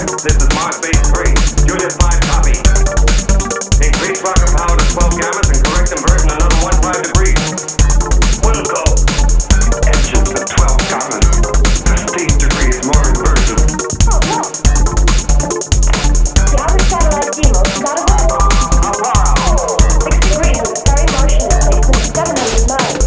1-5, this is Mars Base 3. Juliet 5 copy. Increase rocket power to 12 gammas and correct inversion another 15 degrees. Will go. Engines at 12 gammas. 15 degrees more inversion. Oh, look. The outer satellite Deimos got away. How far out? 6 degrees with a very motion in place and 700 miles.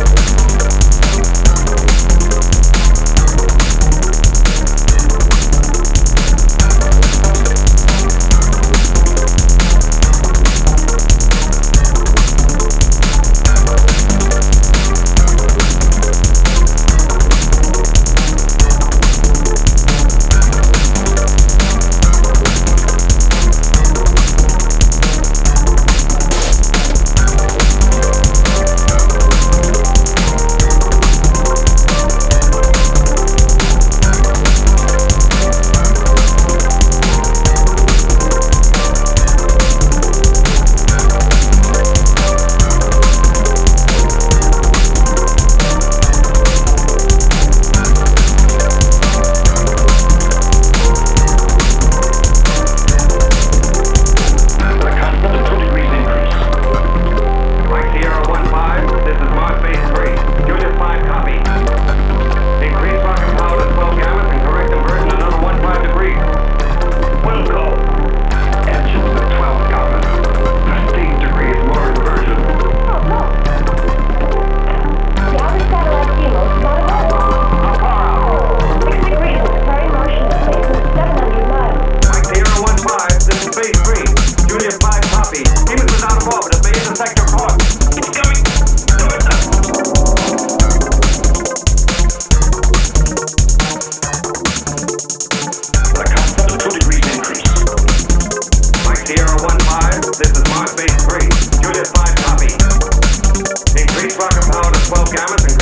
This is Mars Base 3. Juliet 5 copy. Increase rocket power to 12 gammas and